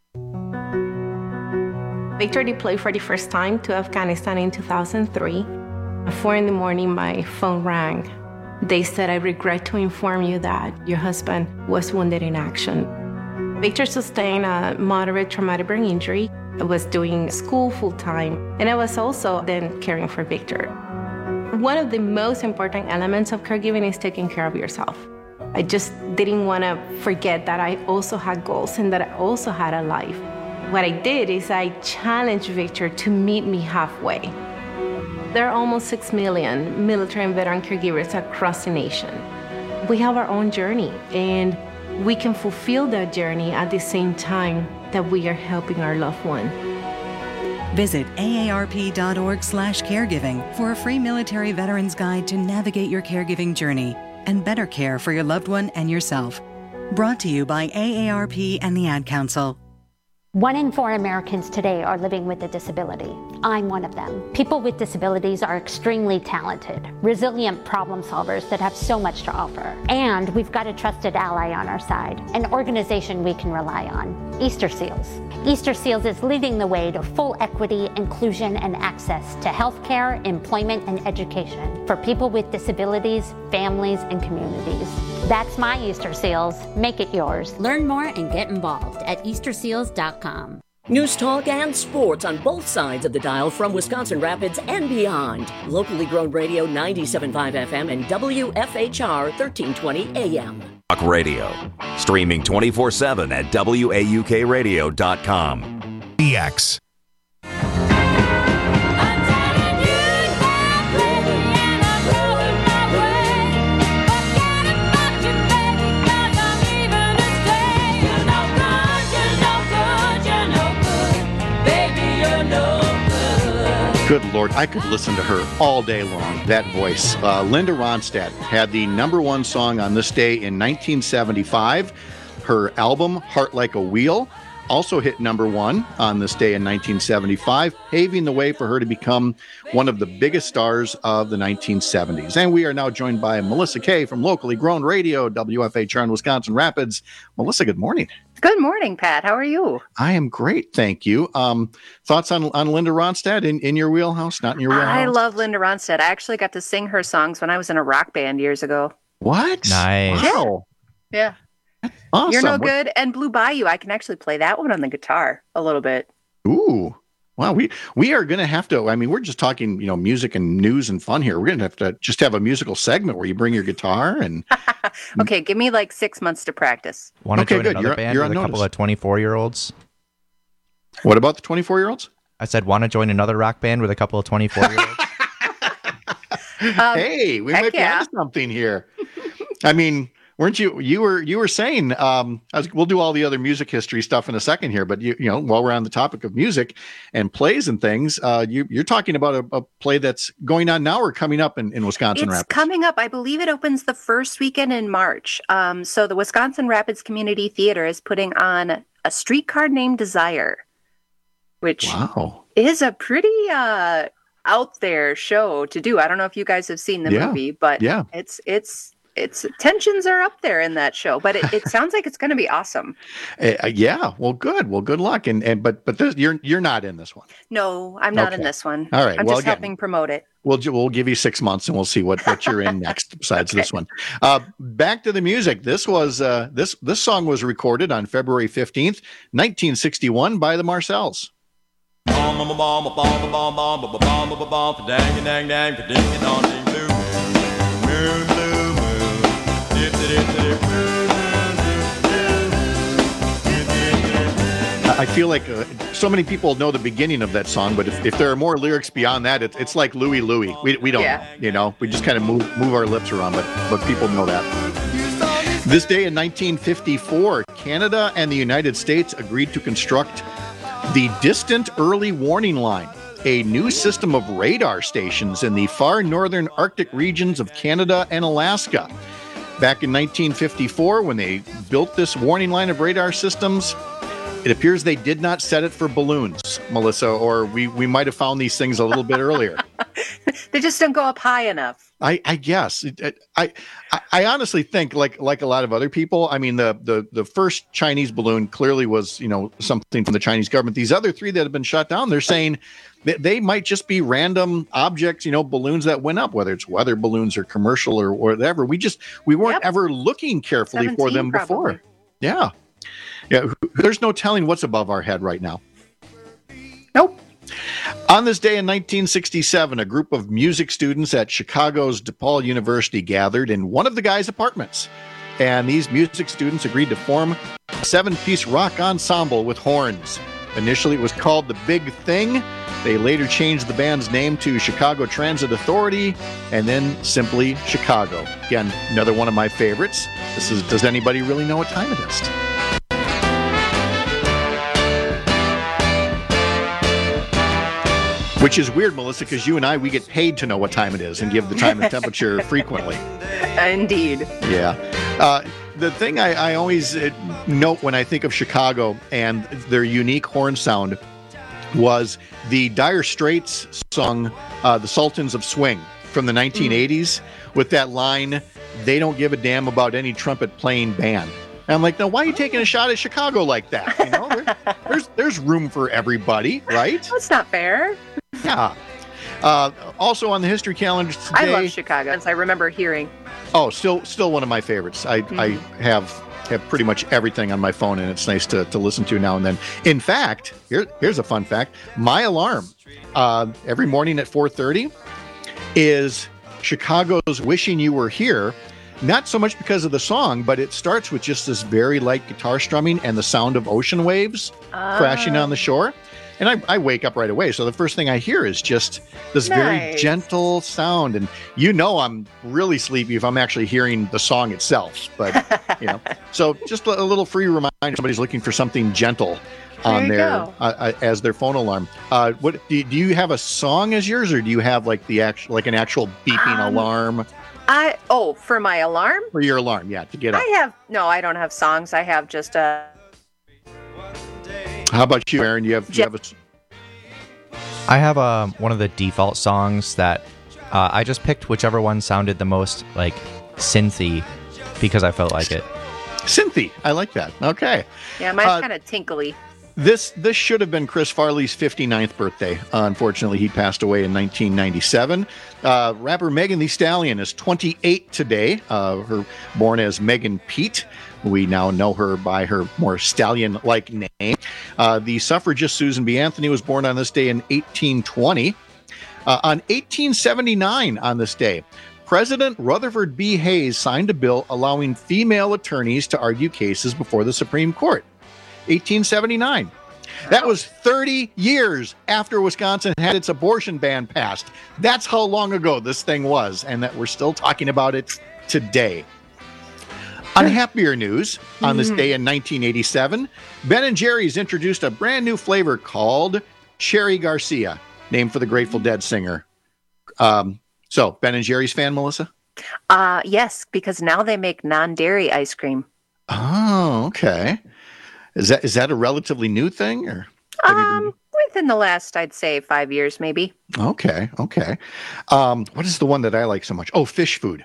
Victor deployed for the first time to Afghanistan in 2003. At 4 in the morning, my phone rang. They said, "I regret to inform you that your husband was wounded in action." Victor sustained a moderate traumatic brain injury. I was doing school full-time, and I was also then caring for Victor. One of the most important elements of caregiving is taking care of yourself. I just didn't want to forget that I also had goals and that I also had a life. What I did is I challenged Victor to meet me halfway. There are almost 6 million military and veteran caregivers across the nation. We have our own journey, and we can fulfill that journey at the same time that we are helping our loved one. Visit aarp.org/caregiving for a free military veterans guide to navigate your caregiving journey and better care for your loved one and yourself. Brought to you by AARP and the Ad Council. 1 in 4 Americans today are living with a disability. I'm one of them. People with disabilities are extremely talented, resilient problem solvers that have so much to offer. And we've got a trusted ally on our side, an organization we can rely on, Easter Seals. Easter Seals is leading the way to full equity, inclusion, and access to healthcare, employment, and education for people with disabilities, families, and communities. That's my Easter Seals. Make it yours. Learn more and get involved at EasterSeals.com. News talk and sports on both sides of the dial from Wisconsin Rapids and beyond. Locally grown radio 97.5 FM and WFHR 1320 AM. Talk Radio. Streaming 24/7 at WAUKradio.com. EX. Good Lord, I could listen to her all day long, that voice. Linda Ronstadt had the #1 song on this day in 1975. Her album, Heart Like a Wheel, also hit #1 on this day in 1975, paving the way for her to become one of the biggest stars of the 1970s. And we are now joined by Melissa Kay from Locally Grown Radio, WFHR in Wisconsin Rapids. Melissa, good morning. Good morning, Pat. How are you? I am great, thank you. Thoughts on Linda Ronstadt in your wheelhouse, not in your wheelhouse? I love Linda Ronstadt. I actually got to sing her songs when I was in a rock band years ago. What? Nice. Wow. Yeah. Awesome. You're No Good and Blue Bayou. I can actually play that one on the guitar a little bit. Ooh. Wow, we are going to have to, I mean, we're just talking, music and news and fun here. We're going to have to just have a musical segment where you bring your guitar and... Okay, give me like 6 months to practice. Want to join another band with a couple of 24-year-olds? What about the 24-year-olds? I said, want to join another rock band with a couple of 24-year-olds? Hey, we might be onto something here. I mean... Weren't you were saying, we'll do all the other music history stuff in a second here, but while we're on the topic of music and plays and things, you're talking about a play that's going on now or coming up in Wisconsin Rapids? It's coming up. I believe it opens the first weekend in March. So the Wisconsin Rapids Community Theater is putting on A Streetcar Named Desire, which is a pretty out there show to do. I don't know if you guys have seen the movie, but it's tensions are up there in that show, but it sounds like it's going to be awesome. Yeah. Well, good. Well, good luck. But this, you're not in this one. No, I'm not in this one. All right. I'm just helping promote it. We'll give you 6 months and we'll see what you're in next besides this one. Back to the music. This was this song was recorded on February 15th, 1961 by the Marcells. I feel like so many people know the beginning of that song, but if there are more lyrics beyond that, it's like Louie Louie. We don't know, we just kind of move our lips around, but people know that. This day in 1954, Canada and the United States agreed to construct the Distant Early Warning Line, a new system of radar stations in the far northern Arctic regions of Canada and Alaska. Back in 1954, when they built this warning line of radar systems, it appears they did not set it for balloons, Melissa, or we might have found these things a little bit earlier. They just don't go up high enough. I guess. I honestly think, like a lot of other people, I mean, the first Chinese balloon clearly was, something from the Chinese government. These other three that have been shot down, they're saying that they might just be random objects, balloons that went up, whether it's weather balloons or commercial or whatever. We weren't ever looking carefully for them before. Probably. Yeah. Yeah. There's no telling what's above our head right now. Nope. On this day in 1967, a group of music students at Chicago's DePaul University gathered in one of the guys' apartments and these music students agreed to form a 7-piece rock ensemble with horns. Initially, it was called The Big Thing. They later changed the band's name to Chicago Transit Authority, and then simply Chicago. Again, another one of my favorites. This is Does Anybody Really Know What Time It Is? Which is weird, Melissa, because you and I, we get paid to know what time it is and give the time and temperature frequently. Indeed. Yeah. The thing I always note when I think of Chicago and their unique horn sound was the Dire Straits song, The Sultans of Swing, from the 1980s, with that line, "They don't give a damn about any trumpet playing band." And I'm like, now why are you taking a shot at Chicago like that? You know, there's room for everybody, right? That's not fair. Yeah. Also on the history calendar today, I love Chicago, as I remember hearing. Oh, still one of my favorites. I have pretty much everything on my phone, and it's nice to listen to now and then. In fact, here's a fun fact. My alarm every morning at 4:30 is Chicago's "Wishing You Were Here." Not so much because of the song, but it starts with just this very light guitar strumming and the sound of ocean waves crashing on the shore. And I wake up right away. So the first thing I hear is just this very gentle sound. And you know I'm really sleepy if I'm actually hearing the song itself. But, you know, so just a little free reminder, somebody's looking for something gentle on their as their phone alarm. What do you have a song as yours, or do you have like an actual beeping alarm? For my alarm? For your alarm, yeah, to get up. I don't have songs. I have just a... How about you, Aaron? I have one of the default songs that I just picked whichever one sounded the most like synthy because I felt like it. Synthy, I like that. Okay. Yeah, mine's kind of tinkly. This should have been Chris Farley's 59th birthday. Unfortunately, he passed away in 1997. Rapper Megan Thee Stallion is 28 today. Her born as Megan Pete. We now know her by her more stallion-like name. The suffragist Susan B. Anthony was born on this day in 1820. On 1879, on this day, President Rutherford B. Hayes signed a bill allowing female attorneys to argue cases before the Supreme Court. 1879. That was 30 years after Wisconsin had its abortion ban passed. That's how long ago this thing was, and that we're still talking about it today. On happier news, on this day in 1987, Ben & Jerry's introduced a brand new flavor called Cherry Garcia, named for the Grateful Dead singer. So, Ben & Jerry's fan, Melissa? Yes, because now they make non-dairy ice cream. Oh, okay. Is that a relatively new thing, or within the last, I'd say, 5 years, maybe? Okay. What is the one that I like so much? Oh, Fish Food.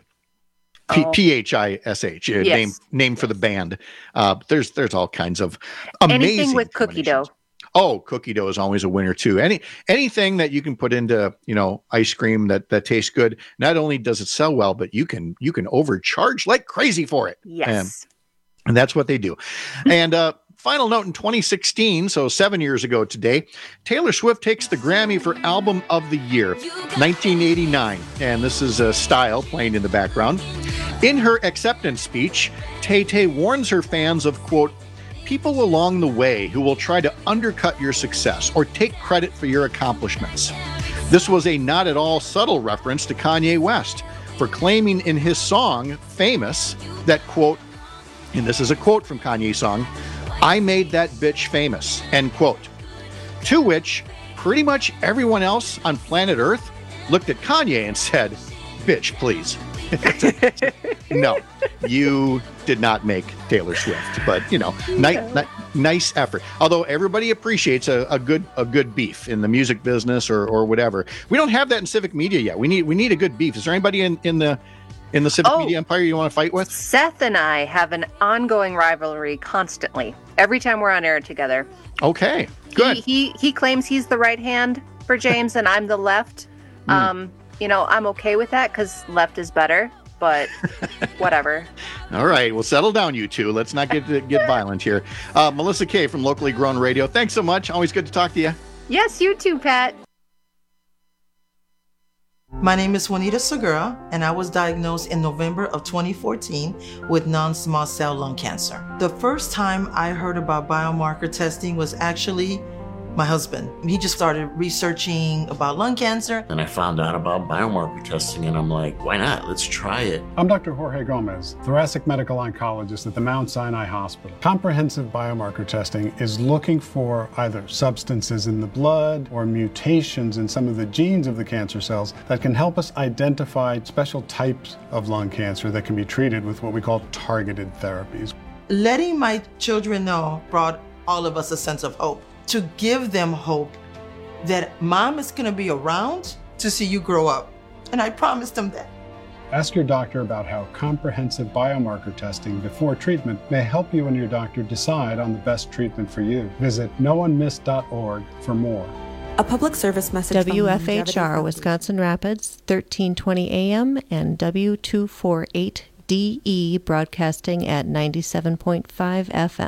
PHISH, yes. Name for the band. There's all kinds of amazing anything with cookie dough. Oh, cookie dough is always a winner too. Anything that you can put into ice cream that tastes good. Not only does it sell well, but you can overcharge like crazy for it. Yes, and that's what they do. And final note, in 2016, so 7 years ago today, Taylor Swift takes the Grammy for Album of the Year, 1989. And this is Style playing in the background. In her acceptance speech, Tay-Tay warns her fans of, quote, people along the way who will try to undercut your success or take credit for your accomplishments. This was a not at all subtle reference to Kanye West for claiming in his song, Famous, that, quote, and this is a quote from Kanye's song, I made that bitch famous, end quote. To which pretty much everyone else on planet Earth looked at Kanye and said, bitch, please. No, you did not make Taylor Swift, but nice effort. Although everybody appreciates a good beef in the music business or whatever. We don't have that in civic media yet. We need a good beef. Is there anybody in the civic media empire you want to fight with? Seth and I have an ongoing rivalry constantly. Every time we're on air together. Okay, good. He claims he's the right hand for James and I'm the left. I'm okay with that because left is better, but whatever. All right, well, settle down, you two. Let's not get violent here. Melissa Kay from Locally Grown Radio. Thanks so much. Always good to talk to you. Yes, you too, Pat. My name is Juanita Segura, and I was diagnosed in November of 2014 with non-small cell lung cancer. The first time I heard about biomarker testing was actually my husband. He just started researching about lung cancer. And I found out about biomarker testing, and I'm like, why not? Let's try it. I'm Dr. Jorge Gomez, thoracic medical oncologist at the Mount Sinai Hospital. Comprehensive biomarker testing is looking for either substances in the blood or mutations in some of the genes of the cancer cells that can help us identify special types of lung cancer that can be treated with what we call targeted therapies. Letting my children know brought all of us a sense of hope. To give them hope that mom is going to be around to see you grow up. And I promised them that. Ask your doctor about how comprehensive biomarker testing before treatment may help you and your doctor decide on the best treatment for you. Visit noonemiss.org for more. A public service message WFHR Wisconsin Rapids, 1320 AM and W248DE broadcasting at 97.5 FM.